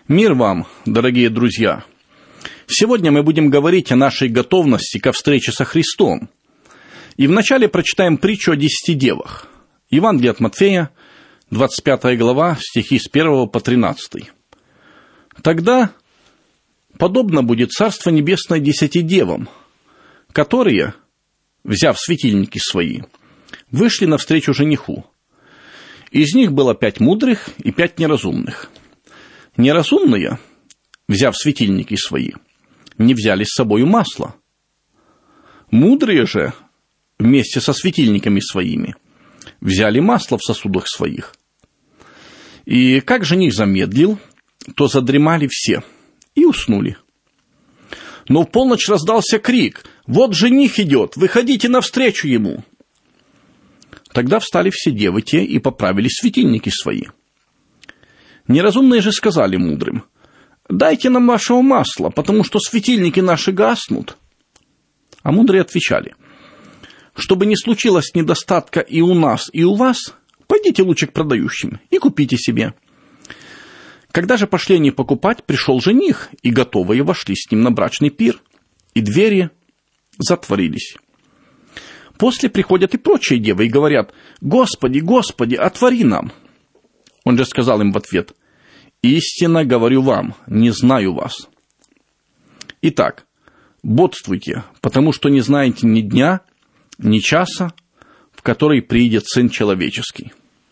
Мир вам, дорогие друзья! Сегодня мы будем говорить о нашей готовности ко встрече со Христом. И вначале прочитаем притчу о 10 девах. Евангелие от Матфея, 25 глава, стихи с 1 по 13. «Тогда подобно будет Царство Небесное 10 девам, которые, взяв светильники свои, вышли навстречу жениху. Из них было 5 мудрых и 5 неразумных. Неразумные, взяв светильники свои, не взяли с собою масла. Мудрые же, вместе со светильниками своими, взяли масло в сосудах своих. И как жених замедлил, то задремали все и уснули. Но в полночь раздался крик: «Вот жених идет, выходите навстречу ему!» Тогда встали все девы те и поправили светильники свои. Неразумные же сказали мудрым: «Дайте нам вашего масла, потому что светильники наши гаснут». А мудрые отвечали: «Чтобы не случилось недостатка и у нас, и у вас, пойдите лучше к продающим и купите себе». Когда же пошли они покупать, пришел жених, и готовые вошли с ним на брачный пир, и двери затворились. После приходят и прочие девы и говорят: «Господи, Господи, отвори нам». Он же сказал им в ответ: «Истинно говорю вам, не знаю вас». Итак, бодствуйте, потому что не знаете ни дня, ни часа, в который приидет Сын Человеческий.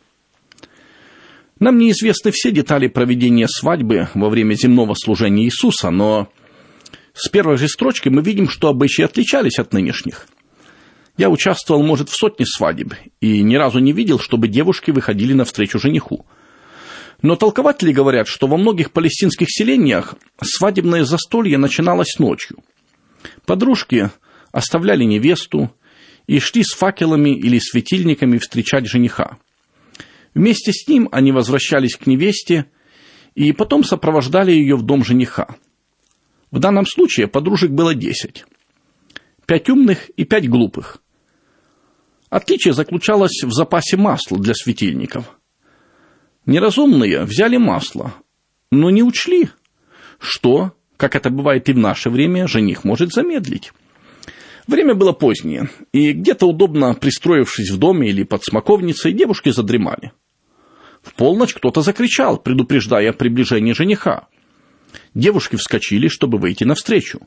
Нам неизвестны все детали проведения свадьбы во время земного служения Иисуса, но с первой же строчки мы видим, что обычаи отличались от нынешних. Я участвовал, может, в сотне свадеб и ни разу не видел, чтобы девушки выходили навстречу жениху. Но толкователи говорят, что во многих палестинских селениях свадебное застолье начиналось ночью. Подружки оставляли невесту и шли с факелами или светильниками встречать жениха. Вместе с ним они возвращались к невесте и потом сопровождали ее в дом жениха. В данном случае подружек было 10. 5 умных и 5 глупых. Отличие заключалось в запасе масла для светильников. Неразумные взяли масло, но не учли, что, как это бывает и в наше время, жених может замедлить. Время было позднее, и где-то удобно пристроившись в доме или под смоковницей, девушки задремали. В полночь кто-то закричал, предупреждая о приближении жениха. Девушки вскочили, чтобы выйти навстречу.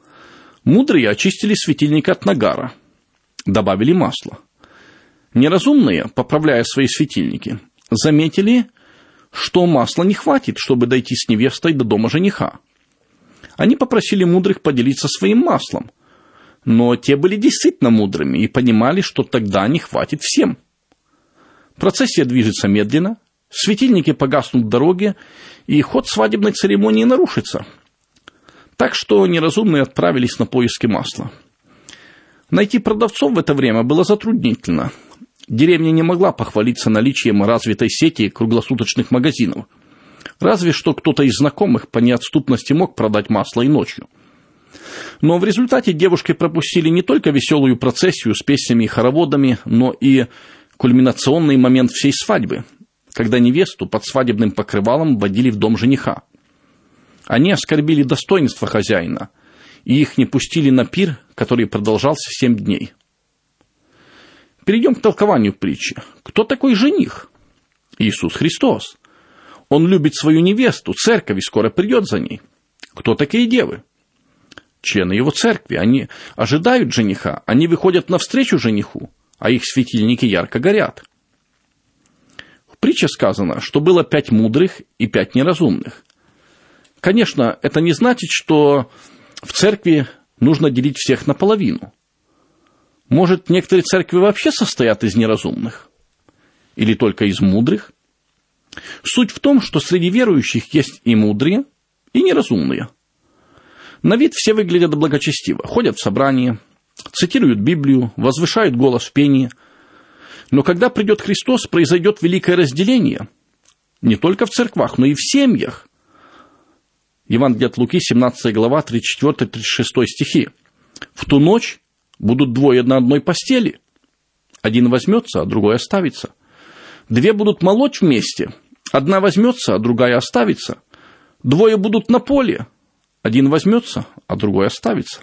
Мудрые очистили светильник от нагара, добавили масло. Неразумные, поправляя свои светильники, заметили, что масла не хватит, чтобы дойти с невестой до дома жениха. Они попросили мудрых поделиться своим маслом, но те были действительно мудрыми и понимали, что тогда не хватит всем. Процессия движется медленно, светильники погаснут в дороге, и ход свадебной церемонии нарушится. Так что неразумные отправились на поиски масла. Найти продавцов в это время было затруднительно. Деревня не могла похвалиться наличием развитой сети круглосуточных магазинов. Разве что кто-то из знакомых по неотступности мог продать масло и ночью. Но в результате девушки пропустили не только веселую процессию с песнями и хороводами, но и кульминационный момент всей свадьбы, когда невесту под свадебным покрывалом вводили в дом жениха. Они оскорбили достоинство хозяина, и их не пустили на пир, который продолжался 7 дней. Перейдем к толкованию притчи. Кто такой жених? Иисус Христос. Он любит свою невесту, церковь, и скоро придет за ней. Кто такие девы? Члены его церкви. Они ожидают жениха, они выходят навстречу жениху, а их светильники ярко горят. В притче сказано, что было 5 мудрых и 5 неразумных. Конечно, это не значит, что в церкви нужно делить всех наполовину. Может, некоторые церкви вообще состоят из неразумных? Или только из мудрых? Суть в том, что среди верующих есть и мудрые, и неразумные. На вид все выглядят благочестиво, ходят в собрания, цитируют Библию, возвышают голос в пении. Но когда придет Христос, произойдет великое разделение. Не только в церквах, но и в семьях. Евангелие от Луки, 17 глава, 34-36 стихи. «В ту ночь будут 2 на одной постели. Один возьмется, а другой оставится. 2 будут молоть вместе. Одна возьмется, а другая оставится. Двое будут на поле, один возьмется, а другой оставится.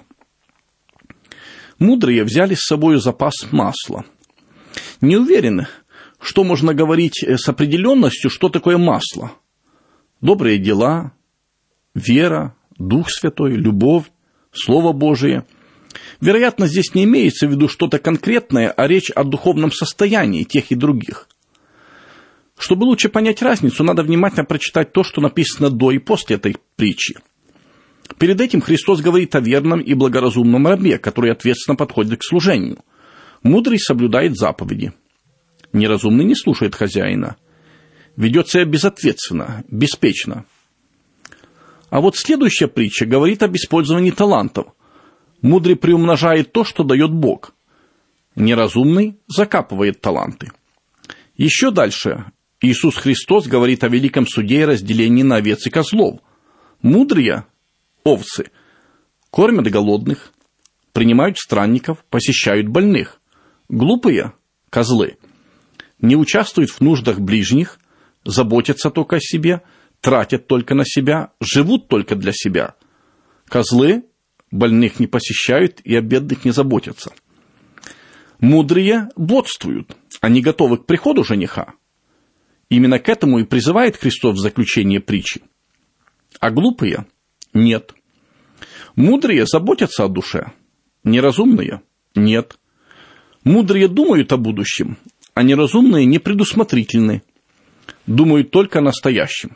Мудрые взяли с собой запас масла. Не уверены, что можно говорить с определенностью, что такое масло. Добрые дела, вера, Дух Святой, любовь, Слово Божие. Вероятно, здесь не имеется в виду что-то конкретное, а речь о духовном состоянии тех и других. Чтобы лучше понять разницу, надо внимательно прочитать то, что написано до и после этой притчи. Перед этим Христос говорит о верном и благоразумном рабе, который ответственно подходит к служению. Мудрый соблюдает заповеди. Неразумный не слушает хозяина. Ведет себя безответственно, беспечно. А вот следующая притча говорит об использовании талантов. Мудрый приумножает то, что дает Бог. Неразумный закапывает таланты. Еще дальше Иисус Христос говорит о великом суде и разделении на овец и козлов. Мудрые овцы кормят голодных, принимают странников, посещают больных. Глупые козлы не участвуют в нуждах ближних, заботятся только о себе, тратят только на себя, живут только для себя. Козлы больных не посещают и о бедных не заботятся. Мудрые бодствуют, они готовы к приходу жениха. Именно к этому и призывает Христос в заключение притчи. А глупые – нет. Мудрые заботятся о душе, неразумные – нет. Мудрые думают о будущем, а неразумные непредусмотрительны, думают только о настоящем.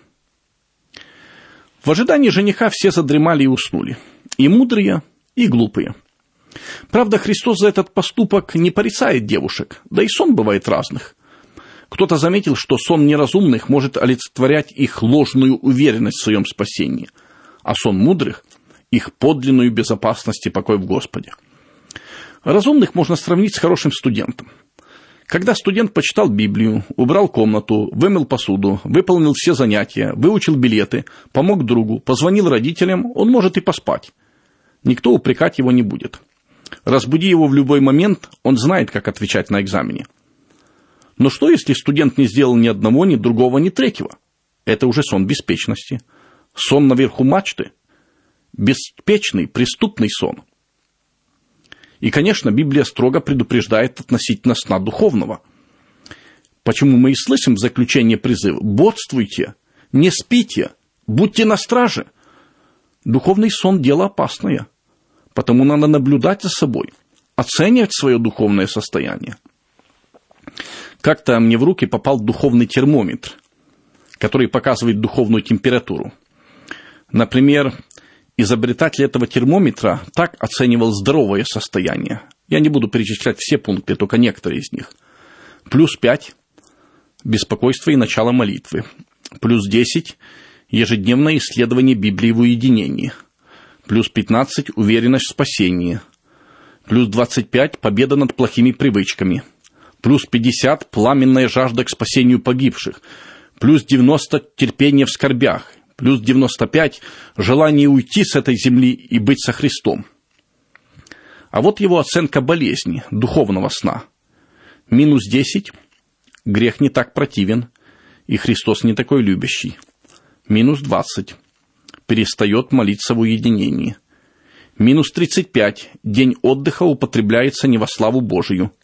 В ожидании жениха все задремали и уснули, и мудрые, и глупые. Правда, Христос за этот поступок не порицает девушек, да и сон бывает разных. Кто-то заметил, что сон неразумных может олицетворять их ложную уверенность в своем спасении, а сон мудрых – их подлинную безопасность и покой в Господе. Разумных можно сравнить с хорошим студентом. Когда студент почитал Библию, убрал комнату, вымыл посуду, выполнил все занятия, выучил билеты, помог другу, позвонил родителям, он может и поспать. Никто упрекать его не будет. Разбуди его в любой момент, он знает, как отвечать на экзамене. Но что, если студент не сделал ни одного, ни другого, ни третьего? Это уже сон беспечности. Сон наверху мачты. Беспечный, преступный сон. И, конечно, Библия строго предупреждает относительно сна духовного. Почему мы и слышим в заключении призыв: «Бодствуйте, не спите, будьте на страже». Духовный сон – дело опасное. Потому надо наблюдать за собой, оценивать свое духовное состояние. Как-то мне в руки попал духовный термометр, который показывает духовную температуру. Например, изобретатель этого термометра так оценивал здоровое состояние. Я не буду перечислять все пункты, только некоторые из них. +5 – беспокойство и начало молитвы. +10 – ежедневное исследование Библии в уединении. +15 – уверенность в спасении. +25 – победа над плохими привычками. +50 – пламенная жажда к спасению погибших. +90 – терпение в скорбях. +95 – желание уйти с этой земли и быть со Христом. А вот его оценка болезни, духовного сна. -10 – грех не так противен, и Христос не такой любящий. -20 – перестает молиться в уединении. -35 – день отдыха употребляется не во славу Божию.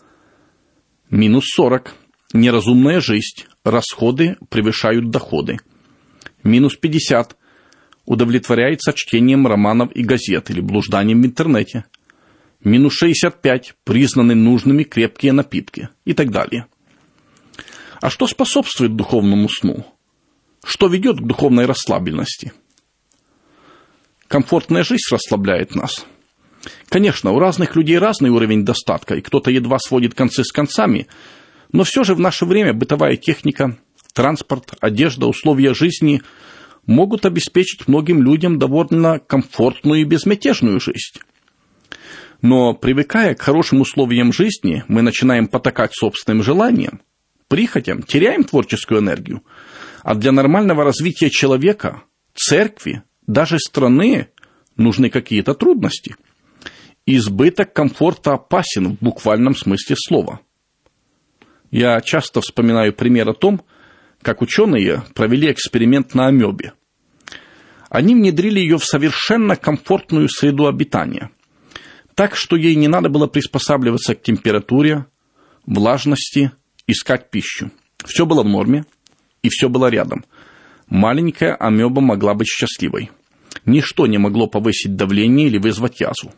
-40 – неразумная жизнь, расходы превышают доходы. -50 – удовлетворяется чтением романов и газет или блужданием в интернете. -65 – признаны нужными крепкие напитки и так далее. А что способствует духовному сну? Что ведет к духовной расслабленности? Комфортная жизнь расслабляет нас. Конечно, у разных людей разный уровень достатка, и кто-то едва сводит концы с концами, но все же в наше время бытовая техника, транспорт, одежда, условия жизни могут обеспечить многим людям довольно комфортную и безмятежную жизнь. Но, привыкая к хорошим условиям жизни, мы начинаем потакать собственным желаниям, прихотям, теряем творческую энергию. А для нормального развития человека, церкви, даже страны нужны какие-то трудности. Избыток комфорта опасен в буквальном смысле слова. Я часто вспоминаю пример о том, как ученые провели эксперимент на амебе. Они внедрили ее в совершенно комфортную среду обитания, так что ей не надо было приспосабливаться к температуре, влажности, искать пищу. Все было в норме, и все было рядом. Маленькая амеба могла быть счастливой. Ничто не могло повысить давление или вызвать язву.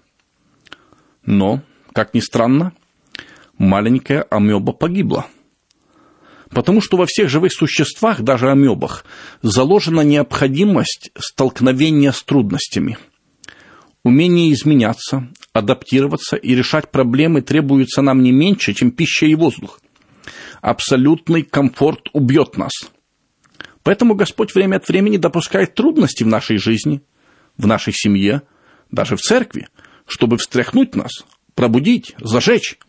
Но, как ни странно, маленькая амеба погибла. Потому что во всех живых существах, даже амебах, заложена необходимость столкновения с трудностями. Умение изменяться, адаптироваться и решать проблемы требуется нам не меньше, чем пища и воздух. Абсолютный комфорт убьет нас. Поэтому Господь время от времени допускает трудности в нашей жизни, в нашей семье, даже в церкви, чтобы встряхнуть нас, пробудить, зажечь.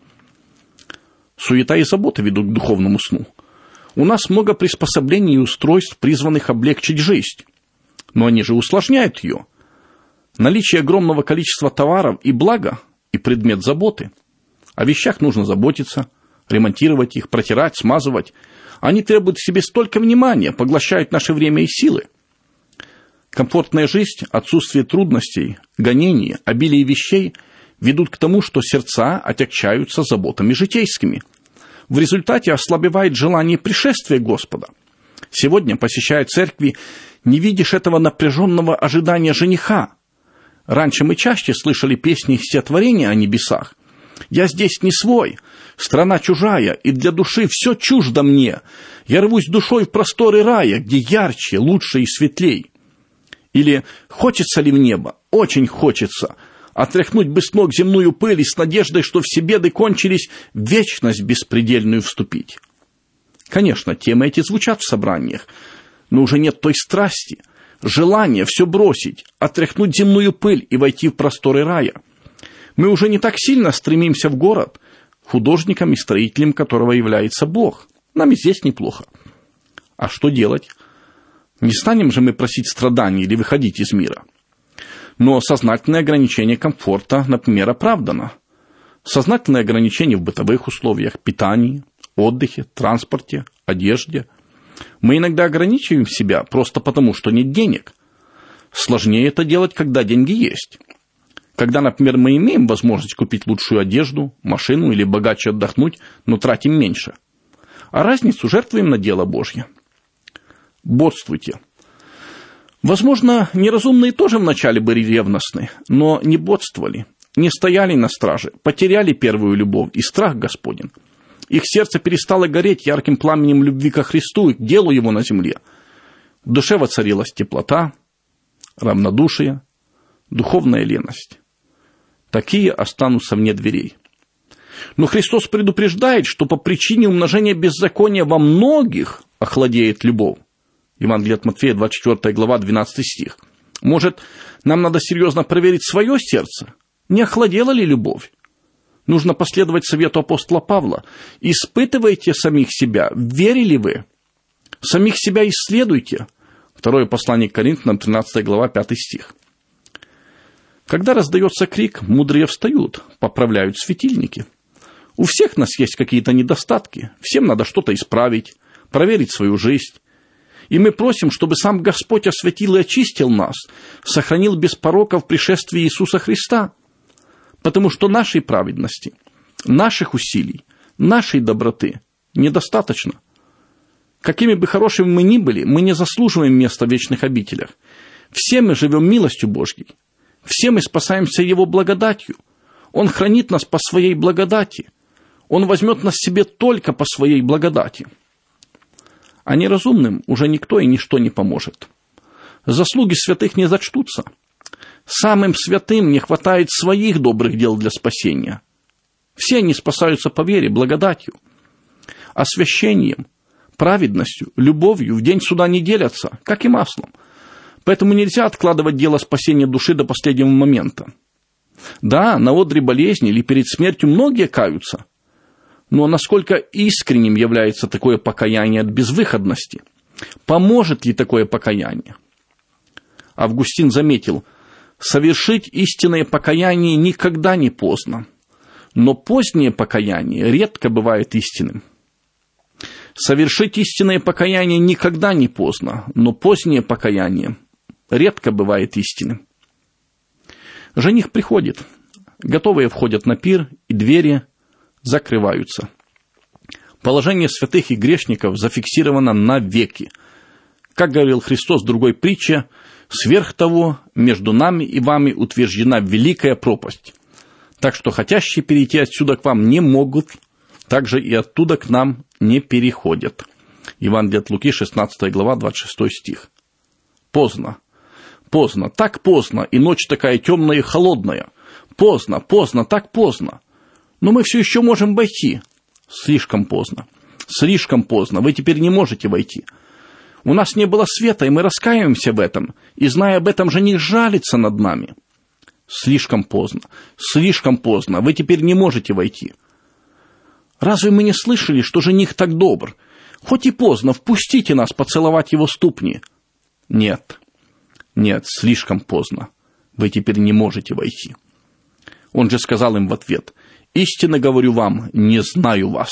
Суета и забота ведут к духовному сну. У нас много приспособлений и устройств, призванных облегчить жизнь. Но они же усложняют ее. Наличие огромного количества товаров и блага, и предмет заботы. О вещах нужно заботиться, ремонтировать их, протирать, смазывать. Они требуют в себе столько внимания, поглощают наше время и силы. Комфортная жизнь, отсутствие трудностей, гонений, обилие вещей ведут к тому, что сердца отягчаются заботами житейскими. В результате ослабевает желание пришествия Господа. Сегодня, посещая церкви, не видишь этого напряженного ожидания жениха. Раньше мы чаще слышали песни и стихотворения о небесах. «Я здесь не свой, страна чужая, и для души все чуждо мне. Я рвусь душой в просторы рая, где ярче, лучше и светлей». Или «Хочется ли в небо? Очень хочется. Отряхнуть бы с ног земную пыль и с надеждой, что все беды кончились, в вечность беспредельную вступить». Конечно, темы эти звучат в собраниях, но уже нет той страсти, желания все бросить, отряхнуть земную пыль и войти в просторы рая. Мы уже не так сильно стремимся в город, художником и строителем которого является Бог. Нам и здесь неплохо. А что делать? Не станем же мы просить страданий или выходить из мира. Но сознательное ограничение комфорта, например, оправдано. Сознательное ограничение в бытовых условиях, питании, отдыхе, транспорте, одежде. Мы иногда ограничиваем себя просто потому, что нет денег. Сложнее это делать, когда деньги есть. Когда, например, мы имеем возможность купить лучшую одежду, машину или богаче отдохнуть, но тратим меньше. А разницу жертвуем на дело Божье. Бодствуйте. Возможно, неразумные тоже вначале были ревностны, но не бодствовали, не стояли на страже, потеряли первую любовь и страх Господень. Их сердце перестало гореть ярким пламенем любви ко Христу и к делу Его на земле. В душе воцарилась теплота, равнодушие, духовная леность. Такие останутся вне дверей. Но Христос предупреждает, что по причине умножения беззакония во многих охладеет любовь. Евангелие от Матфея, 24 глава, 12 стих. Может, нам надо серьезно проверить свое сердце? Не охладела ли любовь? Нужно последовать совету апостола Павла. Испытывайте самих себя, верили вы? Самих себя исследуйте. Второе послание к Коринфянам, 13 глава, 5 стих. Когда раздается крик, мудрые встают, поправляют светильники. У всех нас есть какие-то недостатки, всем надо что-то исправить, проверить свою жизнь. И мы просим, чтобы сам Господь осветил и очистил нас, сохранил без порока в пришествии Иисуса Христа. Потому что нашей праведности, наших усилий, нашей доброты недостаточно. Какими бы хорошими мы ни были, мы не заслуживаем места в вечных обителях. Все мы живем милостью Божьей. Все мы спасаемся Его благодатью. Он хранит нас по Своей благодати. Он возьмет нас себе только по Своей благодати. А неразумным уже никто и ничто не поможет. Заслуги святых не зачтутся. Самым святым не хватает своих добрых дел для спасения. Все они спасаются по вере, благодатью. Освящением, праведностью, любовью в день суда не делятся, как и маслом. Поэтому нельзя откладывать дело спасения души до последнего момента. Да, на одре болезни или перед смертью многие каются. Но насколько искренним является такое покаяние от безвыходности? Поможет ли такое покаяние? Августин заметил, совершить истинное покаяние никогда не поздно, но позднее покаяние редко бывает истинным. Совершить истинное покаяние никогда не поздно, но позднее покаяние редко бывает истинным. Жених приходит, готовые входят на пир, и двери закрываются. Положение святых и грешников зафиксировано навеки. Как говорил Христос в другой притче, сверх того, между нами и вами утверждена великая пропасть. Так что хотящие перейти отсюда к вам не могут, также и оттуда к нам не переходят. Евангелие от Луки, 16 глава, 26 стих. Поздно, поздно, так поздно, и ночь такая темная и холодная. Поздно, поздно, так поздно. Но мы все еще можем войти. Слишком поздно, слишком поздно, вы теперь не можете войти. У нас не было света, и мы раскаиваемся в этом, и, зная об этом, жених жалится над нами. Слишком поздно, вы теперь не можете войти. Разве мы не слышали, что жених так добр? Хоть и поздно, впустите нас поцеловать его ступни. Нет, слишком поздно, вы теперь не можете войти. Он же сказал им в ответ: истинно говорю вам, не знаю вас.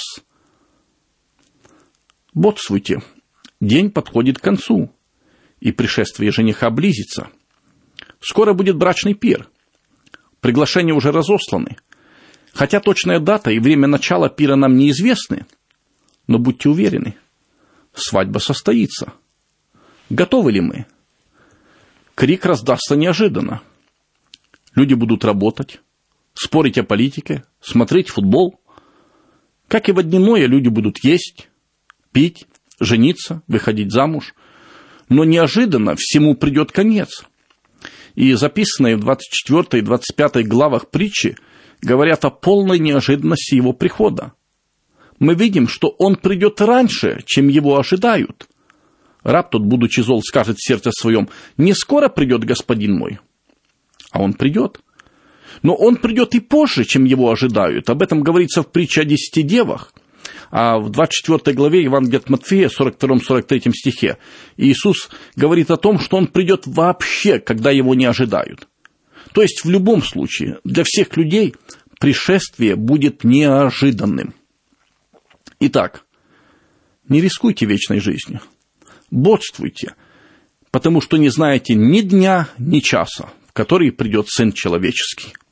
Бодрствуйте, день подходит к концу, и пришествие жениха близится. Скоро будет брачный пир. Приглашения уже разосланы. Хотя точная дата и время начала пира нам неизвестны, но будьте уверены, свадьба состоится. Готовы ли мы? Крик раздастся неожиданно. Люди будут работать, спорить о политике, смотреть футбол. Как и в дневное, люди будут есть, пить, жениться, выходить замуж. Но неожиданно всему придет конец. И записанные в 24 и 25 главах притчи говорят о полной неожиданности его прихода. Мы видим, что он придет раньше, чем его ожидают. Раб тот, будучи зол, скажет в сердце своем: не скоро придет господин мой. А он придет. Но он придет и позже, чем его ожидают. Об этом говорится в притче о 10 девах. А в 24 главе Евангелия от Матфея, 42-43 стихе, Иисус говорит о том, что он придет вообще, когда его не ожидают. То есть в любом случае для всех людей пришествие будет неожиданным. Итак, не рискуйте вечной жизнью. Бодрствуйте, потому что не знаете ни дня, ни часа, в который придет Сын Человеческий.